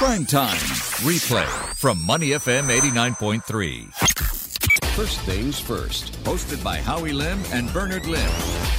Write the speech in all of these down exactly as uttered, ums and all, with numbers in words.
Prime Time. Replay from Money F M eighty-nine point three. First Things First. Hosted by Howie Lim and Bernard Lim.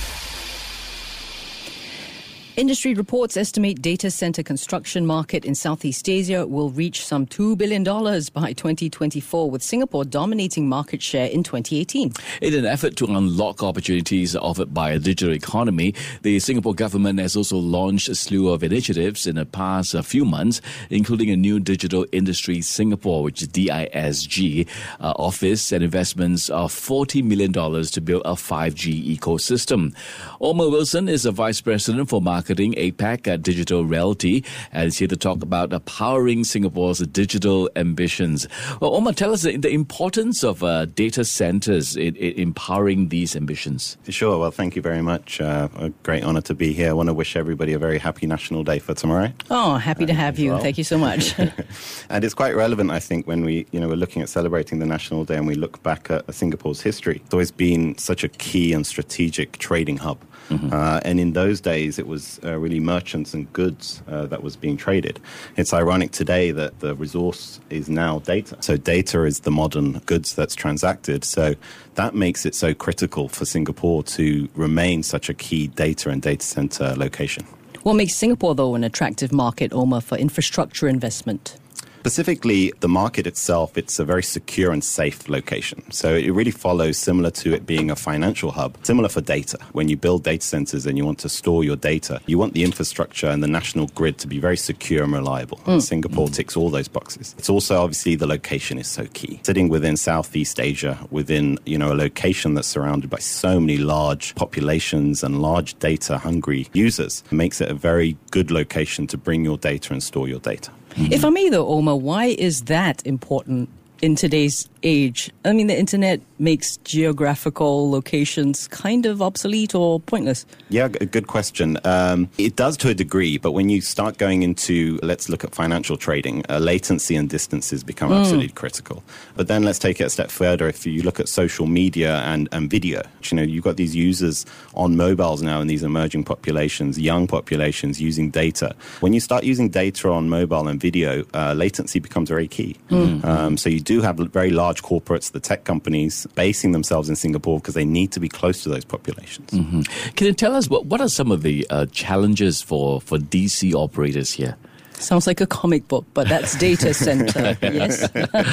Industry reports estimate data center construction market in Southeast Asia will reach some two billion dollars by twenty twenty-four, with Singapore dominating market share in twenty eighteen. In an effort to unlock opportunities offered by a digital economy, the Singapore government has also launched a slew of initiatives in the past uh, few months, including a new Digital Industry Singapore, which is D I S G, uh, office and investments of forty million dollars to build a five G ecosystem. Omar Wilson is a vice president for marketing A PAC at Digital Realty and is here to talk about uh, powering Singapore's digital ambitions. Well, Omar, tell us the, the importance of uh, data centers in, in empowering these ambitions. Sure. Well, thank you very much. Uh, a great honor to be here. I want to wish everybody a very happy National Day for tomorrow. Oh, happy to have you. Well. Thank you so much. And it's quite relevant, I think, when we, you know, we're looking at celebrating the National Day and we look back at Singapore's history. It's always been such a key and strategic trading hub. Mm-hmm. Uh, and in those days, it was uh, really merchants and goods uh, that was being traded. It's ironic today that the resource is now data. So data is the modern goods that's transacted. So that makes it so critical for Singapore to remain such a key data and data center location. What makes Singapore, though, an attractive market, Omar, for infrastructure investment? Specifically, the market itself, it's a very secure and safe location. So it really follows similar to it being a financial hub, similar for data. When you build data centers and you want to store your data, you want the infrastructure and the national grid to be very secure and reliable. Mm. And Singapore mm. ticks all those boxes. It's also, obviously, the location is so key. Sitting within Southeast Asia, within, you know, a location that's surrounded by so many large populations and large data-hungry users, makes it a very good location to bring your data and store your data. Mm-hmm. If I may, though, Omar, why is that important in today's age? I mean, the internet makes geographical locations kind of obsolete or pointless. Yeah, g- good question. Um, it does to a degree, but when you start going into, let's look at financial trading, uh, latency and distances become mm. absolutely critical. But then let's take it a step further. If you look at social media and, and video, you know, you've got these users on mobiles now in these emerging populations, young populations using data. When you start using data on mobile and video, uh, latency becomes very key. Mm. Um, so you do have very large corporates, the tech companies, basing themselves in Singapore because they need to be close to those populations. Mm-hmm. Can you tell us what, what are some of the uh, challenges for, for D C operators here? Sounds like a comic book, but that's data center, yes?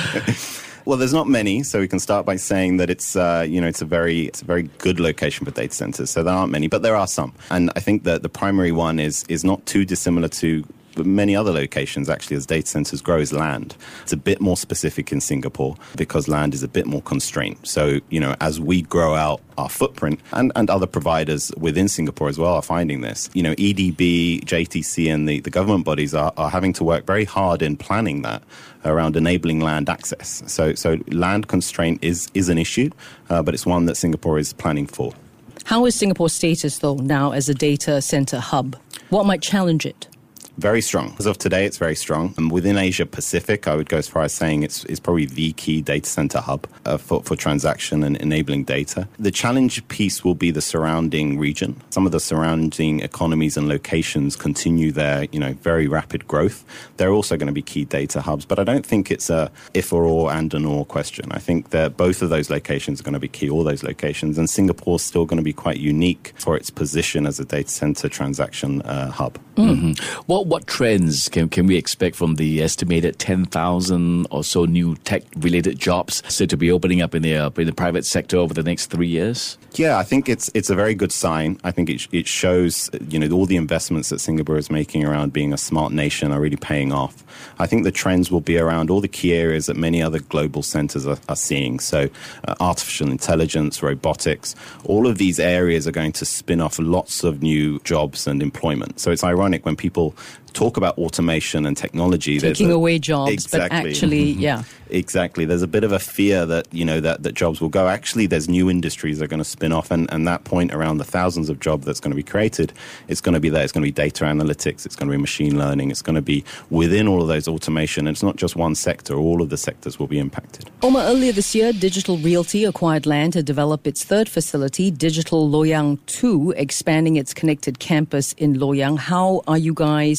Well, there's not many, so we can start by saying that it's, uh, you know, it's a very, it's a very good location for data centers. So there aren't many, but there are some. And I think that the primary one is is not too dissimilar to many other locations, actually, as data centers grow, is land. It's a bit more specific in Singapore because land is a bit more constrained. So, you know, as we grow out our footprint, and, and other providers within Singapore as well are finding this, you know, E D B, J T C and the, the government bodies are, are having to work very hard in planning that around enabling land access. So, so land constraint is, is an issue, uh, but it's one that Singapore is planning for. How is Singapore's status, though, now as a data center hub? What might challenge it? Very strong. As of today, it's very strong. And within Asia Pacific, I would go as far as saying it's, it's probably the key data center hub uh, for, for transaction and enabling data. The challenge piece will be the surrounding region. Some of the surrounding economies and locations continue their, you know, very rapid growth. They're also going to be key data hubs, but I don't think it's a if or or and an or question. I think that both of those locations are going to be key, all those locations, and Singapore's still going to be quite unique for its position as a data center transaction uh, hub. Mm-hmm. What what trends can can we expect from the estimated ten thousand or so new tech-related jobs said to be opening up in the uh, in the private sector over the next three years? Yeah, I think it's it's a very good sign. I think it it shows, you know, all the investments that Singapore is making around being a smart nation are really paying off. I think the trends will be around all the key areas that many other global centers are, are seeing. So uh, artificial intelligence, robotics, all of these areas are going to spin off lots of new jobs and employment. So it's ironic when people talk about automation and technology. Taking a, away jobs, exactly. but actually, yeah. Exactly. There's a bit of a fear that, you know, that, that jobs will go. Actually, there's new industries that are going to spin off, and, and that point around the thousands of jobs that's going to be created, it's going to be there. It's going to be data analytics. It's going to be machine learning. It's going to be within all of those automation. And it's not just one sector. All of the sectors will be impacted. Omar, earlier this year, Digital Realty acquired land to develop its third facility, Digital Loyang two, expanding its connected campus in Loyang. How are you guys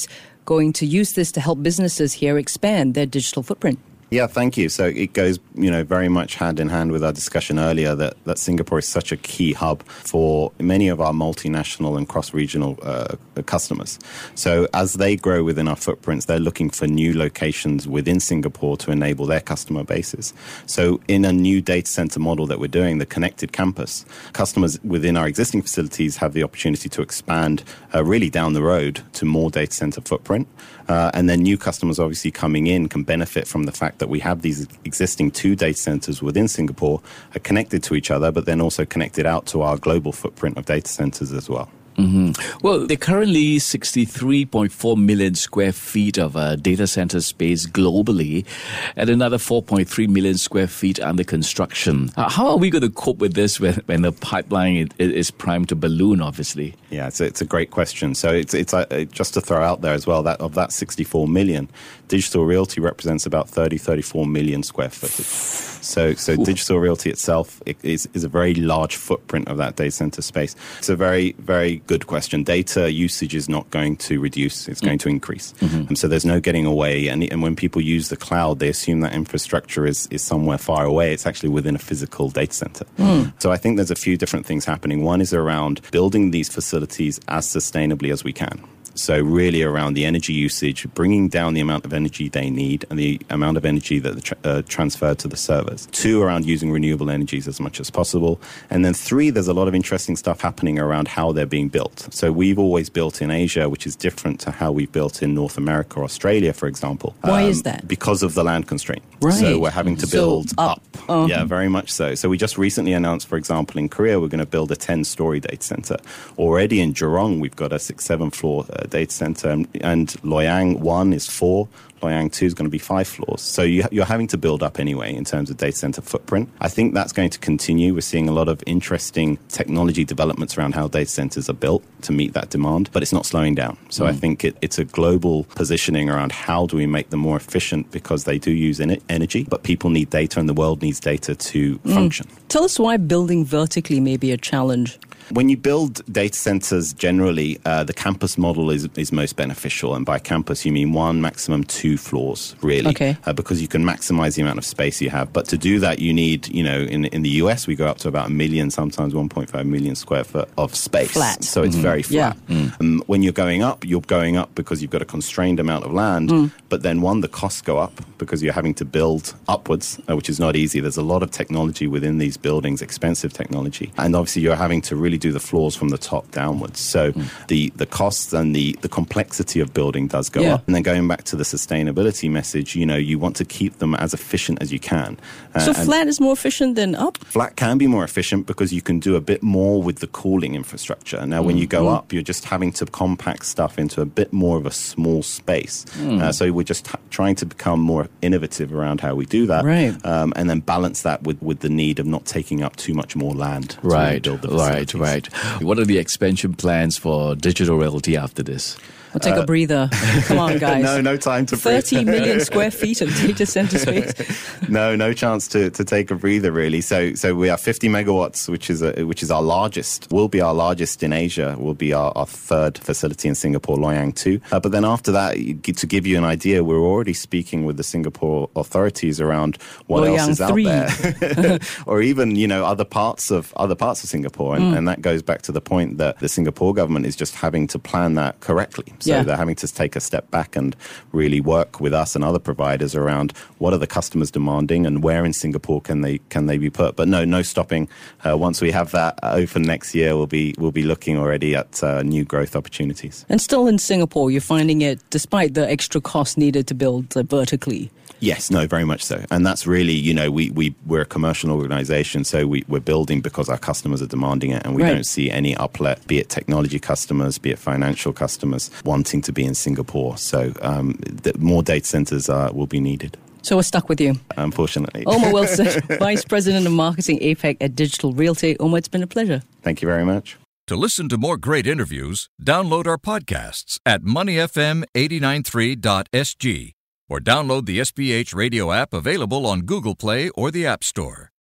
going to use this to help businesses here expand their digital footprint. Yeah, thank you. So it goes, you know, very much hand in hand with our discussion earlier that, that Singapore is such a key hub for many of our multinational and cross-regional uh, customers. So as they grow within our footprints, they're looking for new locations within Singapore to enable their customer bases. So in a new data center model that we're doing, the Connected Campus, customers within our existing facilities have the opportunity to expand uh, really down the road to more data center footprint. Uh, and then new customers obviously coming in can benefit from the fact that we have these existing two data centers within Singapore are connected to each other, but then also connected out to our global footprint of data centers as well. Mm-hmm. Well, there are currently sixty-three point four million square feet of uh, data center space globally, and another four point three million square feet under construction. Uh, how are we going to cope with this when, when the pipeline is, is primed to balloon, obviously? Yeah, it's a, it's a great question. So it's it's uh, just to throw out there as well, that of that sixty-four million, Digital Realty represents about thirty, thirty-four million square footage. So so Ooh. Digital Realty itself is, is a very large footprint of that data center space. It's a very, very good question. Data usage is not going to reduce. It's mm. going to increase. Mm-hmm. And so there's no getting away. And, and when people use the cloud, they assume that infrastructure is, is somewhere far away. It's actually within a physical data center. Mm. So I think there's a few different things happening. One is around building these facilities as sustainably as we can. So really around the energy usage, bringing down the amount of energy they need and the amount of energy that tra- uh, transferred to the servers. Two, around using renewable energies as much as possible. And then three, there's a lot of interesting stuff happening around how they're being built. So we've always built in Asia, which is different to how we've built in North America or Australia, for example. Why um, is that? Because of the land constraint. Right. So we're having to build so up. up. Uh-huh. Yeah, very much so. So we just recently announced, for example, in Korea, we're going to build a ten-story data center. Already in Jurong, we've got a six, seven-floor uh, data center. And, and Loyang one is four. Loyang two is going to be five floors. So you, you're having to build up anyway in terms of data center footprint. I think that's going to continue. We're seeing a lot of interesting technology developments around how data centers are built to meet that demand, but it's not slowing down. So mm. I think it, it's a global positioning around how do we make them more efficient because they do use en- energy, but people need data and the world needs data to mm. function. Tell us why building vertically may be a challenge. When you build data centers generally, uh, the campus model is, is most beneficial. And by campus, you mean one, maximum two floors, really. Okay. Uh, because you can maximize the amount of space you have. But to do that, you need, you know, in, in the U S, we go up to about a million, sometimes one point five million square foot of space. Flat. So it's mm-hmm. very flat. Yeah. Mm. Um, when you're going up, you're going up because you've got a constrained amount of land. Mm. But then, one, the costs go up because you're having to build upwards, uh, which is not easy. There's a lot of technology within these buildings, expensive technology. And obviously, you're having to really do the floors from the top downwards. So mm. the, the costs and the, the complexity of building does go yeah. up. And then going back to the sustainability message, you know, you want to keep them as efficient as you can. Uh, so flat is more efficient than up? Flat can be more efficient because you can do a bit more with the cooling infrastructure. Now, mm. when you go mm. up, you're just having to compact stuff into a bit more of a small space. Mm. Uh, so we're just t- trying to become more innovative around how we do that. Right. Um, and then balance that with, with the need of not taking up too much more land. Right, to build the right, right. What are the expansion plans for Digital Realty after this? We'll take uh, a breather. Come on, guys. no, no time to breathe. thirty million square feet of data center space. no, no chance to, to take a breather, really. So, so we are fifty megawatts, which is a, which is our largest. Will be our largest in Asia. Will be our, our third facility in Singapore, Loyang two. Uh, but then after that, to give you an idea, we're already speaking with the Singapore authorities around what Loyang else is three. out there, or even you know other parts of other parts of Singapore, and, mm. and that goes back to the point that the Singapore government is just having to plan that correctly. So yeah. they're having to take a step back and really work with us and other providers around what are the customers demanding and where in Singapore can they can they be put. But no, no stopping. Uh, once we have that open next year, we'll be we'll be looking already at uh, new growth opportunities. And still in Singapore, you're finding it, despite the extra cost needed to build uh, vertically. Yes, no, very much so. And that's really, you know, we, we, we're a commercial organization, so we, we're building because our customers are demanding it, and we right. don't see any uplet, be it technology customers, be it financial customers, wanting to be in Singapore. So um, the, more data centers uh, will be needed. So we're stuck with you. Unfortunately. Omar Wilson, Vice President of Marketing A PAC at Digital Realty. Omar, it's been a pleasure. Thank you very much. To listen to more great interviews, download our podcasts at money f m eight nine three dot s g or download the S B H radio app available on Google Play or the App Store.